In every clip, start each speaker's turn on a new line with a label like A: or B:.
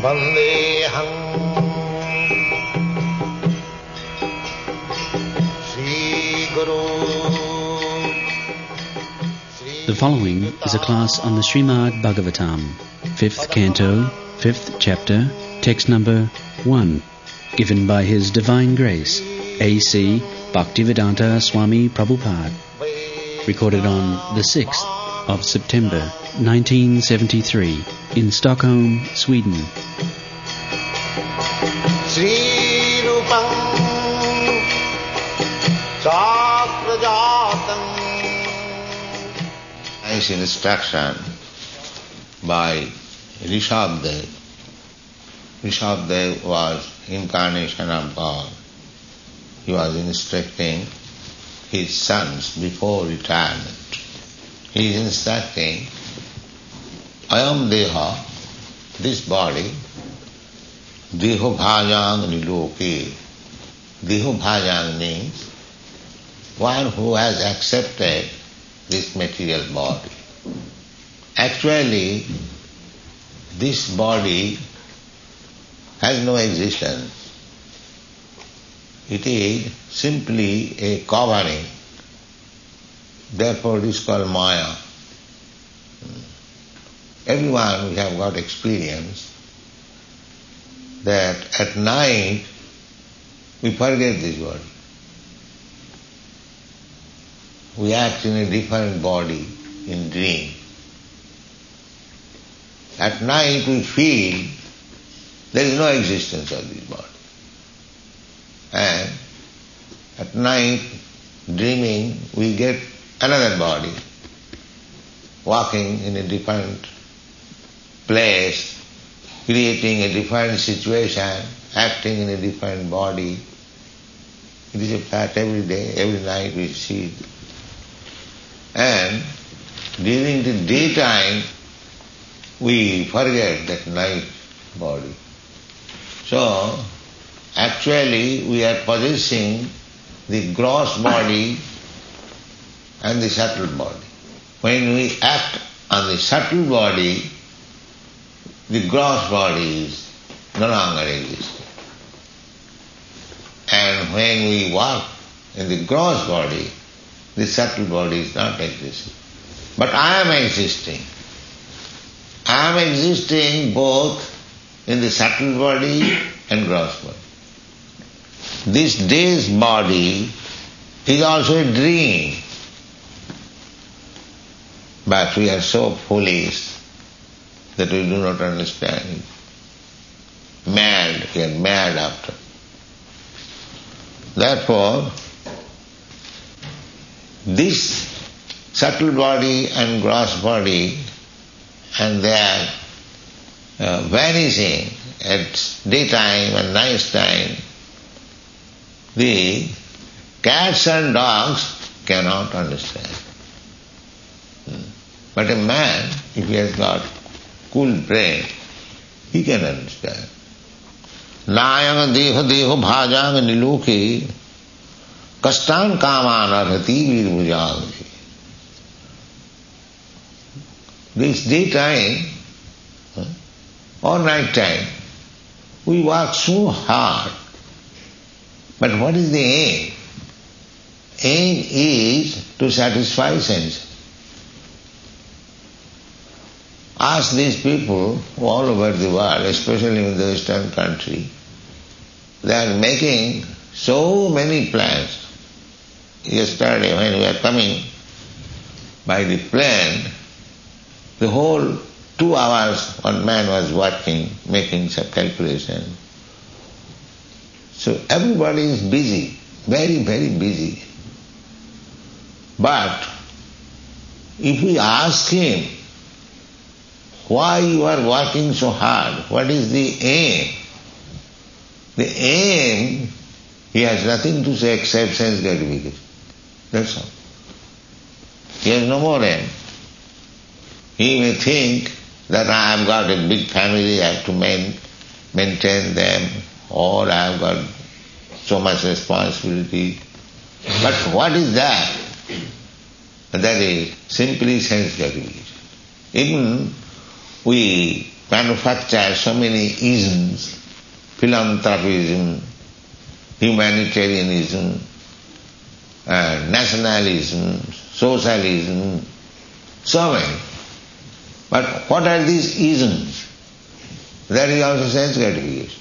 A: Vandeham Sri Guru.
B: The following is a class on the Srimad Bhagavatam, 5th Canto, 5th Chapter, text number 1, given by His Divine Grace, A.C. Bhaktivedanta Swami Prabhupada, recorded on the 6th of September, 1973, in Stockholm, Sweden.
A: Sri Rupam Sakrajatam. Nice instruction by Rishabdev. Rishabdev was incarnation of God. He was instructing his sons before retirement. He is instructing, Ayam Deha, this body, Deho Bhajang Niloke. Deho Bhajang means one who has accepted this material body. Actually, this body has no existence. It is simply a covering. Therefore it is called Maya. Everyone, we have got experience that at night we forget this body. We act in a different body in dream. At night we feel there is no existence of this body. And at night, dreaming, we get another body, walking in a different place, creating a different situation, acting in a different body. It is a fact every day, every night we see it. And during the daytime, we forget that night body. So, actually, we are possessing the gross body and the subtle body. When we act on the subtle body, the gross body is no longer existing. And when we walk in the gross body, the subtle body is not existing. But I am existing. I am existing both in the subtle body and gross body. This day's body is also a dream. But we are so foolish that we do not understand it. Mad, we are mad after. Therefore, this subtle body and gross body, and they are vanishing at daytime and night time, the cats and dogs cannot understand. But a man, if he has got cool brain, he can understand. Nayang deha deho bhajang niloke kastan kaman arhati virbhujang. This daytime or night time, we work so hard. But what is the aim? Aim is to satisfy sense. Ask these people all over the world, especially in the Western country, they are making so many plans. Yesterday when we were coming by the plane, the whole 2 hours one man was working, making some calculation. So everybody is busy, very, very busy. But if we ask him, why you are working so hard? What is the aim? The aim, he has nothing to say except sense gratification. That's all. He has no more aim. He may think that I have got a big family, I have to maintain them, or I have got so much responsibility. But what is that? That is simply sense gratification. Even we manufacture so many isms, philanthropism, humanitarianism, nationalism, socialism, so many. But what are these isms? That is also sense gratification.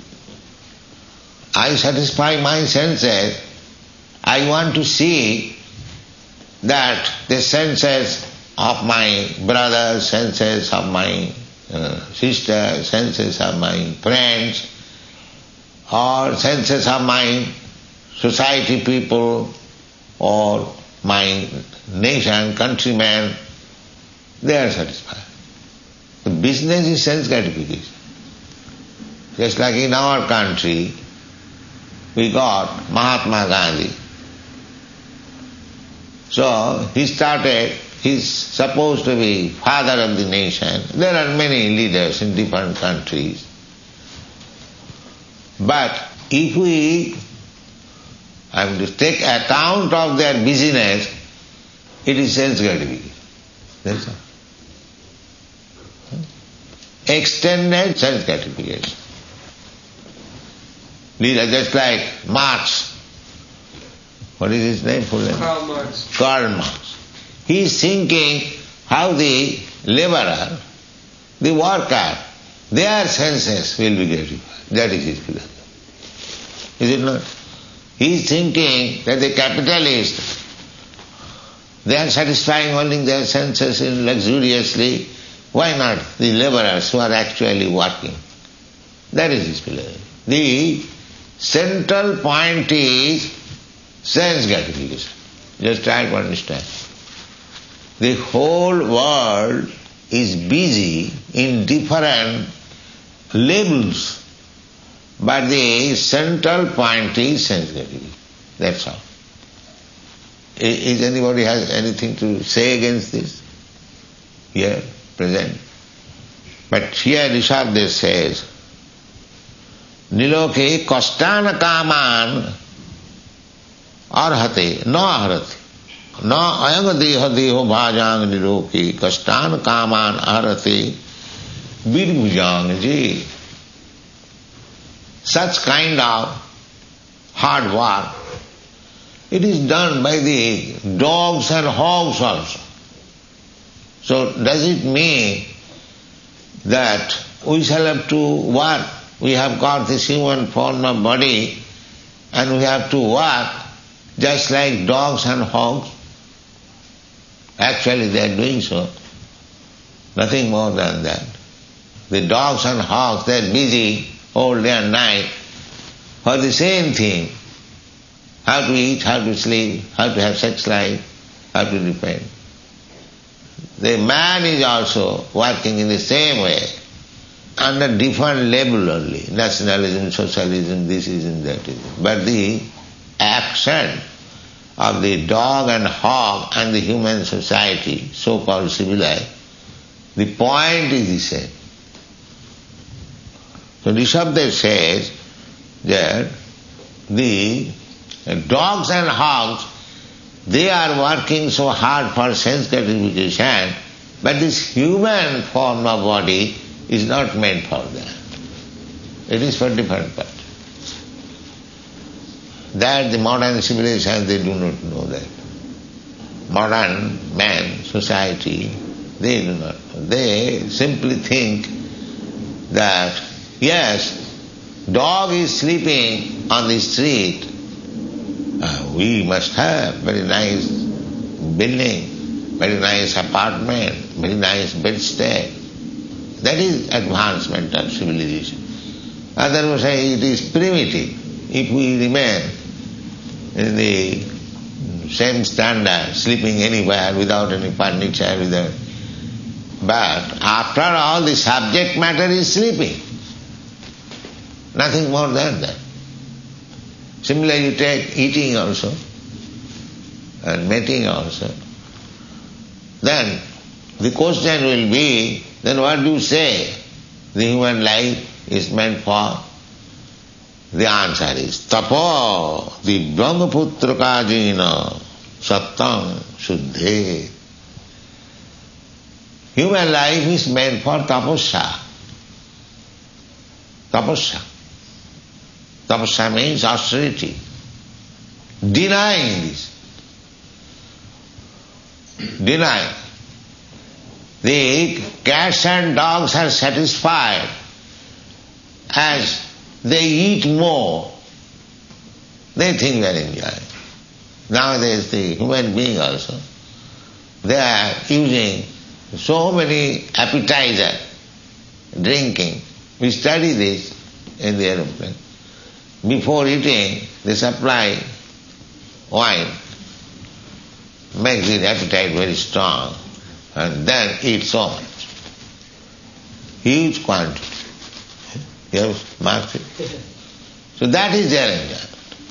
A: I satisfy my senses. I want to see that the senses of my brother, senses of my sister, senses of my friends, or senses of my society people, or my nation, countrymen, they are satisfied. The business is sense gratification. Just like in our country, we got Mahatma Gandhi. So he's supposed to be father of the nation. There are many leaders in different countries. But if we have to take account of their business, it is sense gratification. That's all. Extended sense gratification. Just like Marx. What is his name? Full name?
C: Karl Marx.
A: Karl Marx. He is thinking how the laborer, the worker, their senses will be gratified. That is his philosophy. Is it not? He is thinking that the capitalist, they are satisfying only their senses luxuriously. Why not the laborers who are actually working? That is his philosophy. The central point is sense gratification. Just try to understand. The whole world is busy in different labels, but the central point is sense gratification. That's all. Is anybody has anything to say against this? Here, present. But here Rishabdev says, Niloke kastana kaman arhate na aharate na ayang deha deho bhajang niloke kastana kaman arhate birbhujang ji. Such kind of hard work, it is done by the dogs and hogs also. So does it mean that we shall have to work? We have got this human form of body and we have to work just like dogs and hogs. Actually they are doing so. Nothing more than that. The dogs and hogs, they are busy all day and night for the same thing. How to eat, how to sleep, how to have sex life, how to repent. The man is also working in the same way, under different level only. Nationalism, socialism, this is and that is. But the action of the dog and hog and the human society, so-called civilized, the point is the same. So Rishabdev says that the dogs and hogs, they are working so hard for sense gratification, but this human form of body is not meant for that. It is for different purpose. That the modern civilization, they do not know that. Modern man, society, they do not know. They simply think that, yes, dog is sleeping on the street, we must have very nice building, very nice apartment, very nice bedstead. That is advancement of civilization. Otherwise it is primitive. If we remain in the same standard, sleeping anywhere without any furniture, but after all the subject matter is sleeping. Nothing more than that. Similarly you take eating also and mating also. Then the question will be, then what do you say the human life is meant for? The answer is tapo divyang putrukajina sattam shuddhe. Human life is meant for tapasya. Tapasya. Tapasya means austerity. Denying this. Denying. The cats and dogs are satisfied as they eat more. They think they are enjoying. Nowadays the human being also, they are using so many appetizer, drinking. We study this in the aeroplane. Before eating, they supply wine, makes the appetite very strong, and then eat so much. Huge quantity. You have marked it? So that is their enjoyment.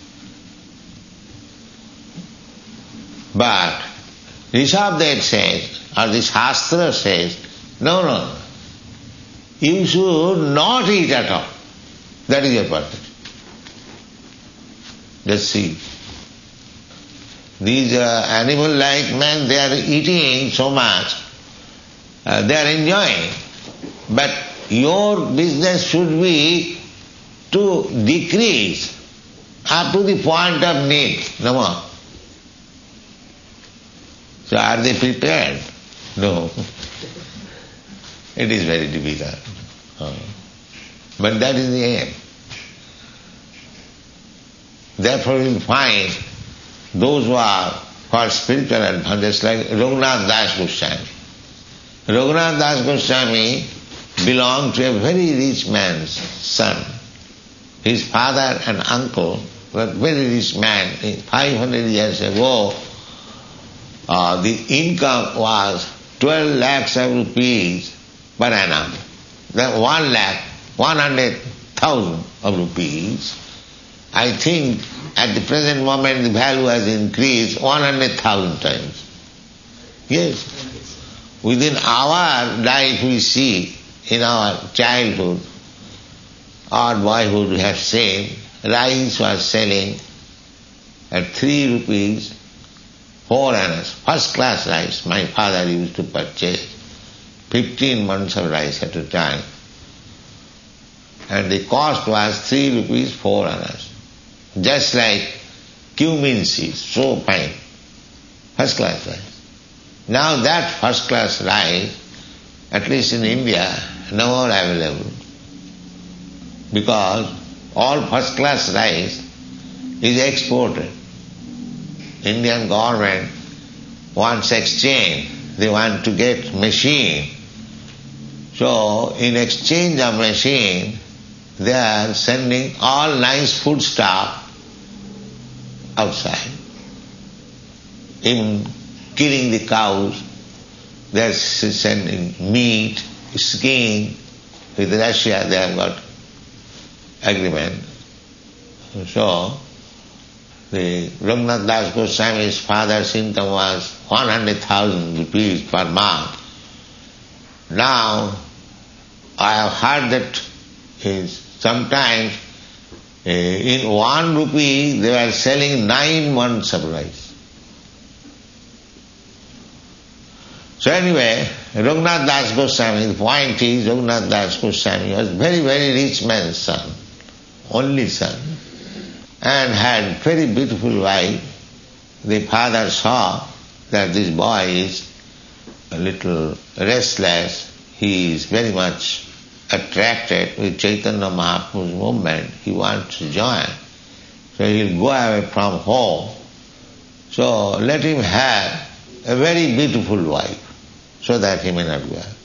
A: But Rishabdev says, or the Shastra says, no. You should not eat at all. That is your purpose. Just see. These animal-like men, they are eating so much, they are enjoying. But your business should be to decrease up to the point of need, no more. So are they prepared? No. It is very difficult. But that is the aim. Therefore you will find those who are for spiritual advantage, like Raghunath Das Goswami. Raghunath Das Goswami belonged to a very rich man's son. His father and uncle were very rich men. 500 years ago, the income was 12 lakhs of rupees per annum. Then 1,100,000 of rupees. I think at the present moment the value has increased 100,000 times. Yes. Within our life we see, in our childhood or boyhood we have seen, rice was selling at 3 rupees 4 annas. First class rice my father used to purchase. 15 months of rice at a time. And the cost was 3 rupees 4 annas. Just like cumin seeds, so fine. First class rice. Now that first class rice, at least in India, no more available. Because all first class rice is exported. Indian government wants exchange. They want to get machine. So in exchange of machine, they are sending all nice food stuff outside. Even killing the cows, they are sending meat, skin. With Russia they have got agreement. So the Raghunath Das Goswami's father's income was 100,000 rupees per month. Now I have heard that sometimes in 1 rupee they were selling 9 months of rice. So anyway, Raghunath Das Goswami, the point is Raghunath Das Goswami was very, very rich man's son, only son, and had very beautiful wife. The father saw that this boy is a little restless, he is very much attracted with Chaitanya Mahaprabhu's movement, he wants to join. So he will go away from home. So let him have a very beautiful wife, so that he may not go away.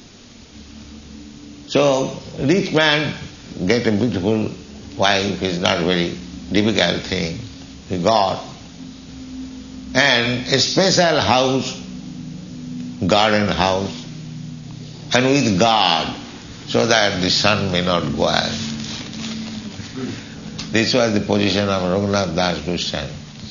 A: So rich man get a beautiful wife is not a very difficult thing. He got. And a special house, garden house, and with guard, so that the sun may not go out. This was the position of Raghunath Das Goswami.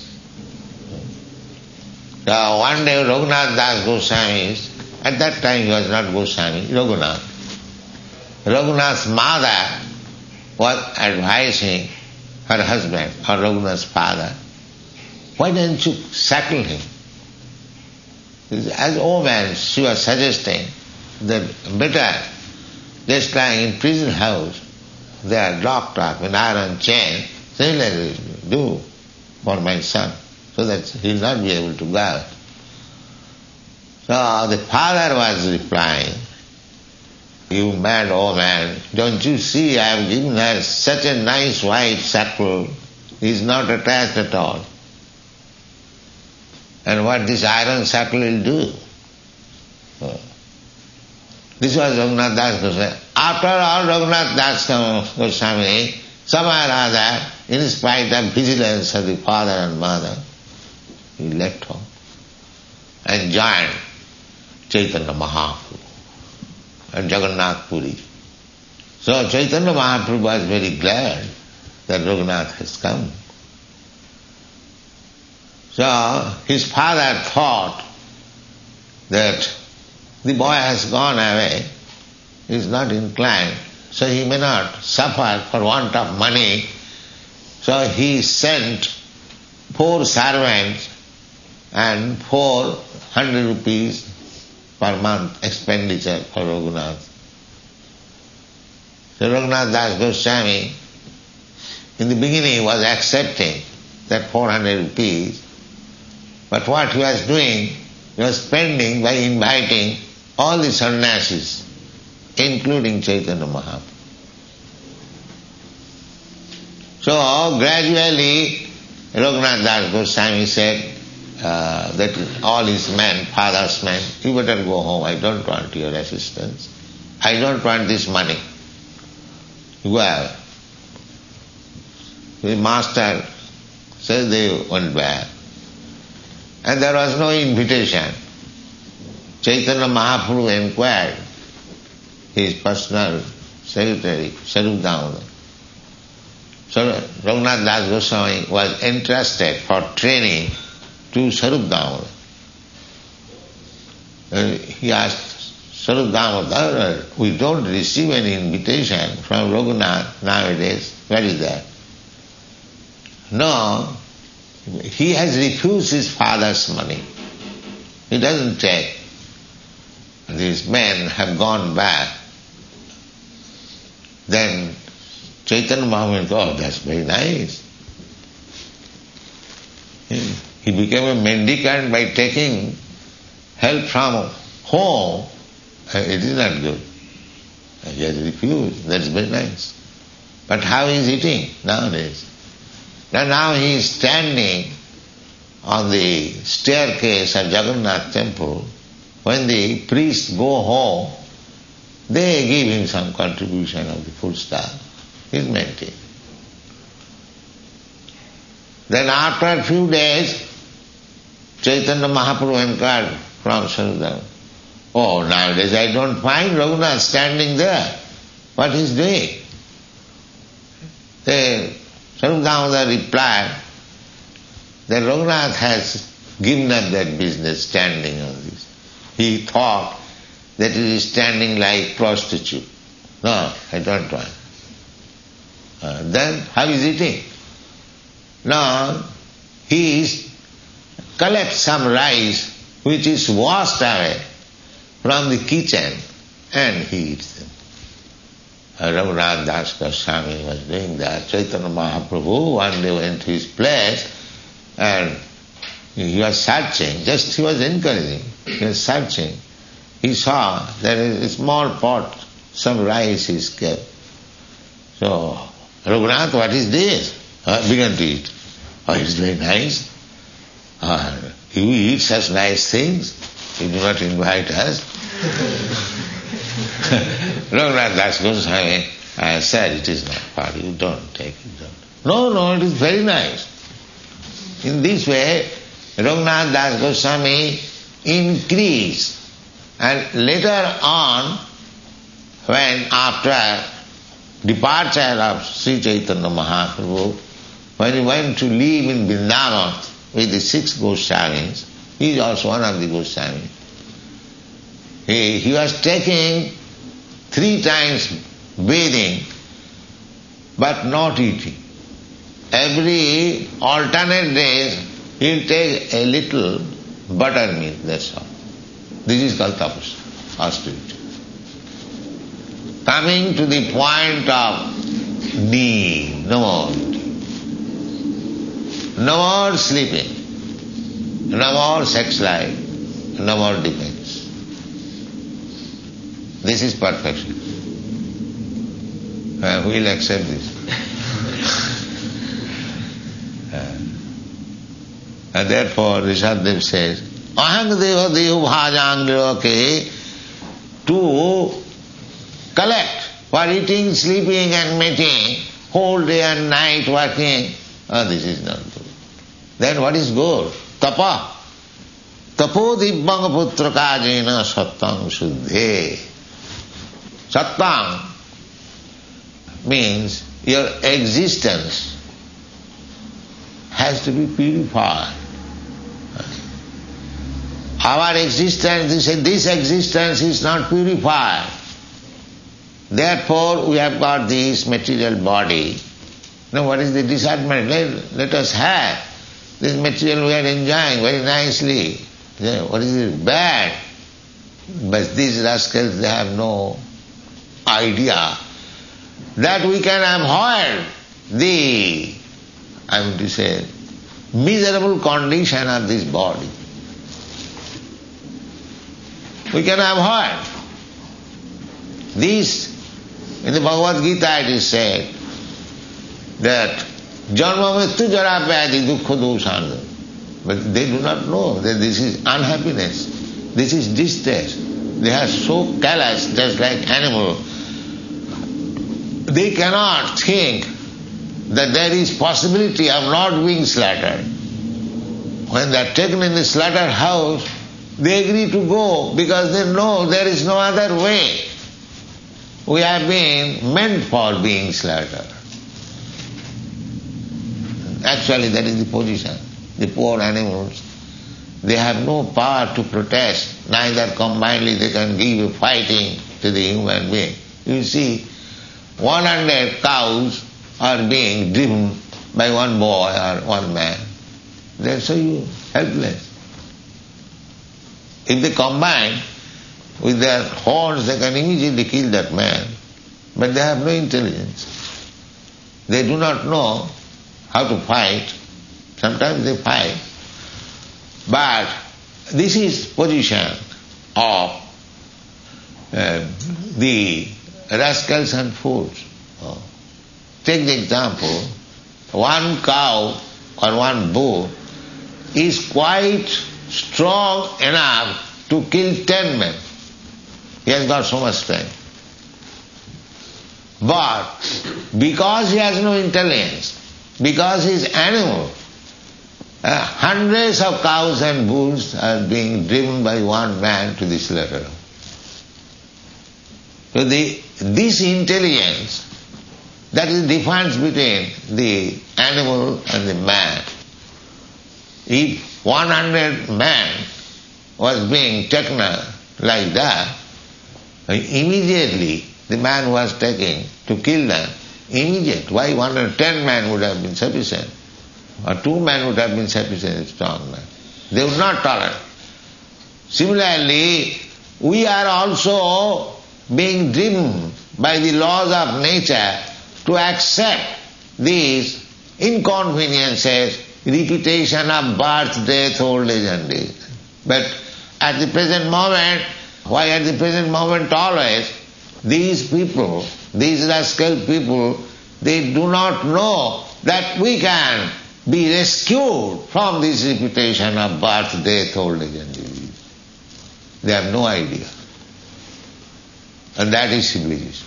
A: So one day Raghunath Das Goswami, at that time he was not Goswami, Raghunath. Raghunath's mother was advising her husband, or Raghunath's father, why don't you settle him? As old man, she was suggesting that better just lying in prison house they are locked up in iron chain. Similarly, do for my son, so that he will not be able to go out. So the father was replying, "You mad old man, don't you see I have given her such a nice white shackle, he is not attached at all. And what this iron shackle will do?" This was Raghunath Das Goswami. After all, Raghunath Das Goswami, somehow or other, in spite of vigilance of the father and mother, he left home and joined Chaitanya Mahaprabhu and Jagannath Puri. So Chaitanya Mahaprabhu was very glad that Raghunath has come. So his father thought that the boy has gone away, he is not inclined, so he may not suffer for want of money. So he sent 4 servants and 400 rupees per month expenditure for Raghunath. So Raghunath Das Goswami in the beginning was accepting that 400 rupees, but what he was doing, he was spending by inviting all the sannyasis, including Chaitanya Mahaprabhu. So gradually Raghunath Das Goswami said that all his men, father's men, you better go home, I don't want your assistance. I don't want this money. Go away. The master says they went back. And there was no invitation. Chaitanya Mahaprabhu inquired his personal secretary, Sarup Damodar. So Raghunath Das Goswami was entrusted for training to Sarup Damodar. He asked Sarup Damodar, we don't receive any invitation from Raghunath nowadays. What is that? No, he has refused his father's money. He doesn't take. These men have gone back. Then Chaitanya Mahaprabhu thought, oh, that's very nice. He became a mendicant by taking help from home. It is not good. He has refused. That's very nice. But how he is eating nowadays? Now he is standing on the staircase of Jagannath temple. When the priests go home, they give him some contribution of the food stuff. He is maintaining. Then after a few days, Chaitanya Mahaprabhu inquired from Sarudam, oh, nowadays I don't find Raghunath standing there. What he is doing? Sarup Damodar replied that Raghunath has given up that business standing on this. He thought that he is standing like prostitute. No, I don't want. Then how is eating? Now he collects some rice which is washed away from the kitchen and he eats them. Raghunath Das Goswami was doing that. Chaitanya Mahaprabhu one day went to his place and he was searching, he was encouraging, he was searching. He saw there is a small pot, some rice is kept. So, Raghunath, what is this? Began to eat. Oh, it is very nice. You eat such nice things, you do not invite us. Raghunath Das Goswami said, it is not part, you don't take it. No, it is very nice. In this way, Raghunath Das Goswami increased. And later on, when after departure of Sri Chaitanya Mahaprabhu, when he went to live in Vrindavan with the 6 Goswamis, he is also one of the Goswamis. He was taking 3 times bathing, but not eating. Every alternate days, he will take a little buttermilk, that's all. This is called tapasya, austerity. Coming to the point of need, no more. No more sleeping, no more sex life, no more defense. This is perfection. Who will accept this? And therefore Rishabdev says, Ahang deva deho bhajang loke, to collect for eating, sleeping and mating, whole day and night working, this is not good. Then what is good? Tapa. Tapo dibbang putra kajena sattang suddhe. Sattang means your existence has to be purified. Our existence, this existence is not purified. Therefore we have got this material body. Now what is the disadvantage? Let us have this material we are enjoying very nicely. What is it? Bad. But these rascals, they have no idea that we can avoid the, miserable condition of this body. We can avoid. This, in the Bhagavad Gita it is said that Janma Mrityu Jara Vyadhi Dukkha Dosana. But they do not know that this is unhappiness, this is distress. They are so callous, just like animals. They cannot think that there is possibility of not being slaughtered. When they are taken in the slaughterhouse, they agree to go because they know there is no other way. We have been meant for being slaughtered. Actually, that is the position. The poor animals, they have no power to protest, neither combinedly they can give a fighting to the human being. You see, 100 cows are being driven by one boy or one man. They are so helpless. If they combine with their horns, they can immediately kill that man. But they have no intelligence. They do not know how to fight. Sometimes they fight. But this is position of the rascals and fools. Take the example, one cow or one bull is quite strong enough to kill 10 men. He has got so much strength. But because he has no intelligence, because he is animal, hundreds of cows and bulls are being driven by one man to the slaughter. So this intelligence, that is the difference between the animal and the man. If 100 men was being taken like that, immediately the man was taken to kill them. Immediate. Why 110 men would have been sufficient? Or 2 men would have been sufficient, strong men. They would not tolerate. Similarly, we are also being driven by the laws of nature to accept these inconveniences, repetition of birth, death, old age and age. But at the present moment, why at the present moment always, these people, these rascal people, they do not know that we can be rescued from this repetition of birth, death, old age and disease. They have no idea. And that is civilization.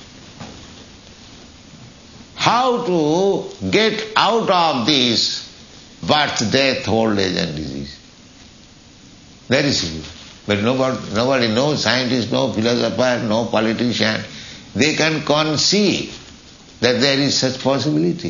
A: How to get out of this birth, death, old age and disease? Very simple. But nobody knows, scientist, no philosopher, no politician. They can conceive that there is such possibility.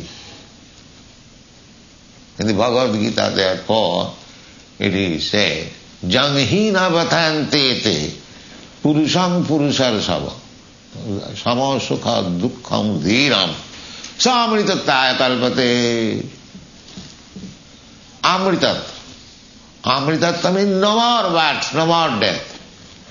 A: In the Bhagavad Gita, therefore, it is said, Janghina vatantete purusham purushar samo sukha dukkham dhiram samritataya kalpate. Amritat. Amritat means no more birth, no more death.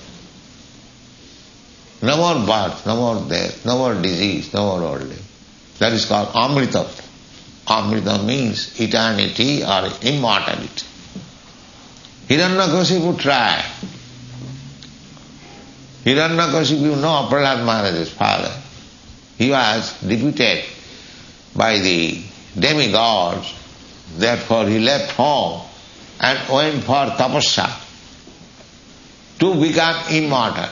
A: No more birth, no more death, no more disease, no more old age. That is called Amrita. Amrita means eternity or immortality. Hiranyakashipu tried. Hiranyakashipu, you know Prahlad Maharaj's father. He was defeated by the demigods, therefore he left home and went for tapasya to become immortal.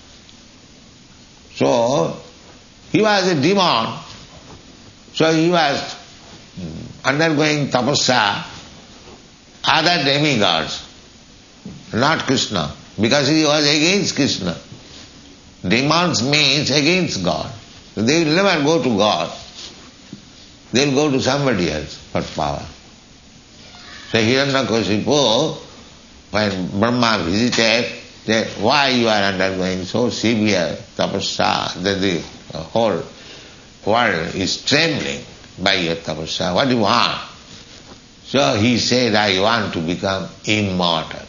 A: So, he was a demon, so he was undergoing tapasya, other demigods, not Krishna, because he was against Krishna. Demons means against God. They will never go to God. They will go to somebody else for power. So Hiranyakashipu, when Brahma visited, said, why you are undergoing so severe tapasya that the whole world is trembling by your tapasya? What do you want? So he said, I want to become immortal.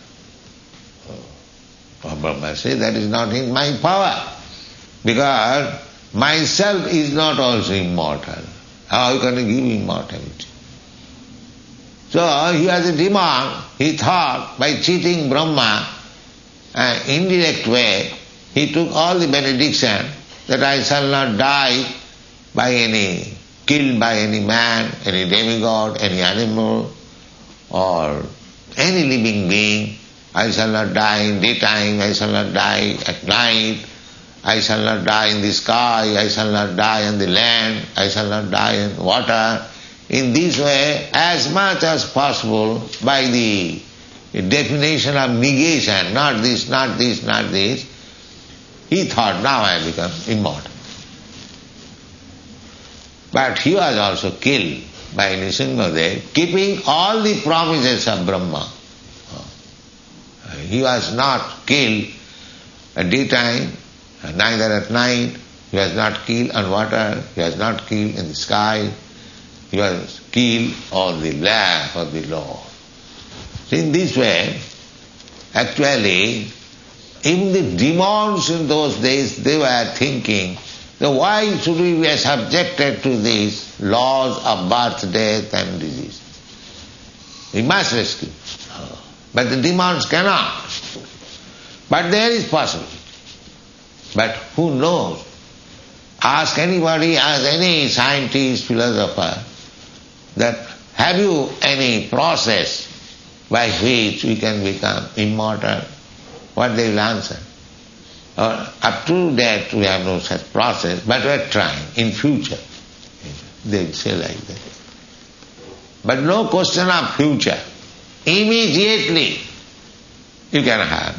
A: Brahma said, that is not in my power, because myself is not also immortal. How can I give immortality? So he was a demon. He thought by cheating Brahma, indirect way, he took all the benediction that I shall not die killed by any man, any demigod, any animal, or any living being. I shall not die in daytime, I shall not die at night, I shall not die in the sky, I shall not die on the land, I shall not die in water. In this way, as much as possible, by the definition of negation, not this, not this, not this, he thought, now I become immortal. But he was also killed by Nrsimhadev, keeping all the promises of Brahma. He was not killed at daytime, neither at night. He was not killed on water. He was not killed in the sky. He was killed on the lap of the Lord. So in this way, actually, even the demons in those days, they were thinking, that why should we be subjected to these laws of birth, death and disease? We must rescue. But the demons cannot. But there is possibility. But who knows? Ask anybody, ask any scientist, philosopher, that have you any process by which we can become immortal? What they will answer? Up to that we have no such process, but we are trying in future. They will say like that. But no question of future. Immediately you can have.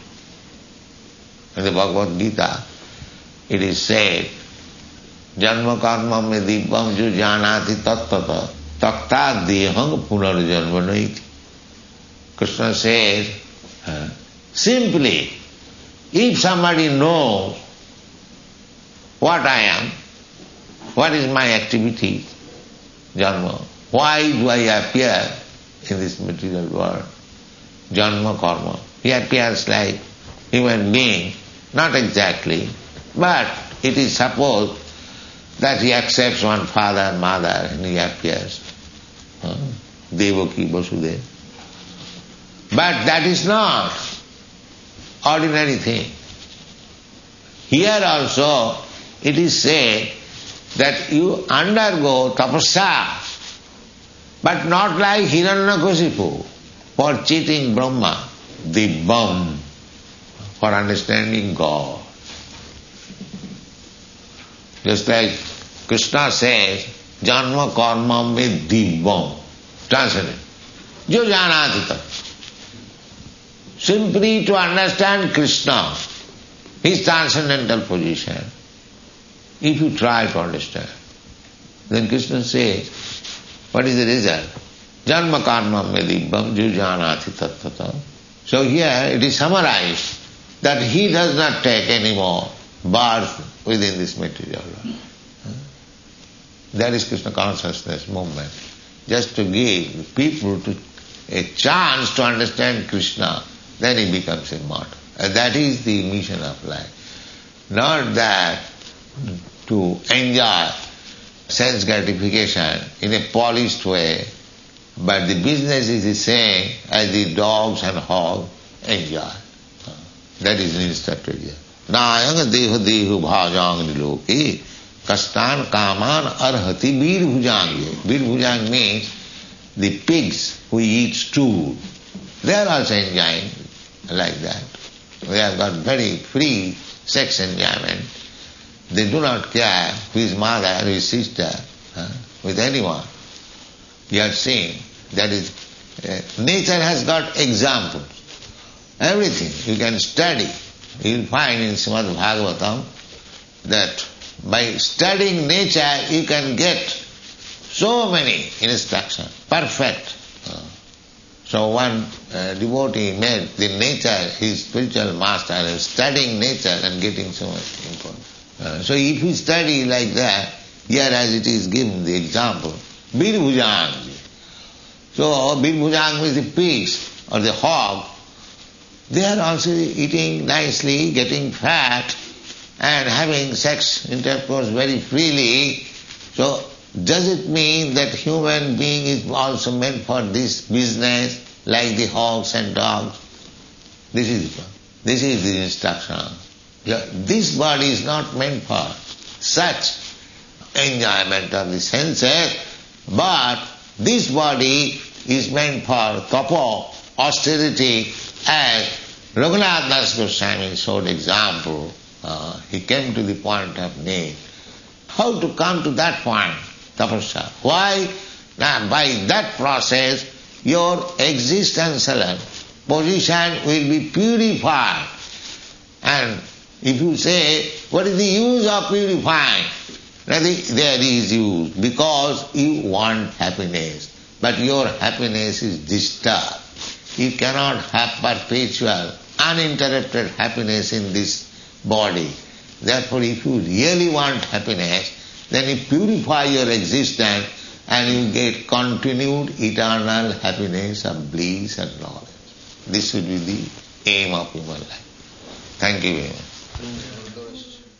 A: In the Bhagavad Gita it is said, Janma karma me dibbam ju janati tattata takta dehang punarjanma naiti. Krishna says, simply, if somebody knows what I am, what is my activity, janma, why do I appear in this material world, janma karma. He appears like human being, not exactly, but it is supposed that he accepts one father and mother and he appears. Devaki Vasudeva. But that is not ordinary thing. Here also it is said that you undergo tapasya, but not like Hiranyakashipu for cheating Brahma, dibbam, for understanding God. Just like Krishna says, janma karma me dibbam. Translated. Jo janati tat. Simply to understand Krishna, his transcendental position, if you try to understand, then Krishna says, what is the result? Janma karma me dibbam ju janati tattata. So here it is summarized that he does not take any more birth within this material world. That is Krishna consciousness movement. Just to give people a chance to understand Krishna, then he becomes immortal. And that is the mission of life. Not that to enjoy sense gratification in a polished way, but the business is the same as the dogs and hogs enjoy. That is instructed here. Nayang deha dehu bhajang niloki kastan kaman arhati bir bhujang. Bir bhujang means the pigs who eat stool. They are also enjoying like that. They have got very free sex enjoyment. They do not care who is mother, who is sister, with anyone. You have seen, that is, nature has got examples. Everything you can study. You will find in Srimad Bhagavatam that by studying nature you can get so many instructions, perfect. So one devotee made the nature his spiritual master, and studying nature and getting so much information. So if you study like that, here as it is given the example, Bir Bhujang. So Bir Bhujang means the pigs or the hog. They are also eating nicely, getting fat and having sex intercourse very freely. So does it mean that human being is also meant for this business like the hogs and dogs? This is the instruction. This body is not meant for such enjoyment of the senses, but this body is meant for tapo, austerity, as Raghunath Das Goswami showed example. He came to the point of need. How to come to that point? Tapasya. Why? Now, by that process, your existential position will be purified. And if you say, what is the use of purifying? There is use, because you want happiness. But your happiness is disturbed. You cannot have perpetual, uninterrupted happiness in this body. Therefore, if you really want happiness, then you purify your existence and you get continued eternal happiness of bliss and knowledge. This should be the aim of human life. Thank you very much.